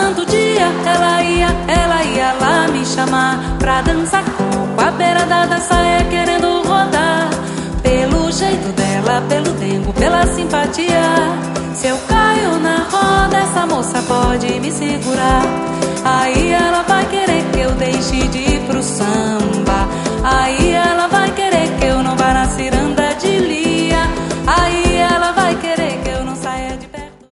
santo dia ela ia lá me chamar pra dançar coco. A beira da dança é querendo rodar. Pelo jeito dela, pelo dengo, pela simpatia. Se eu caio na roda, essa moça pode me segurar. Aí ela vai querer que eu deixe de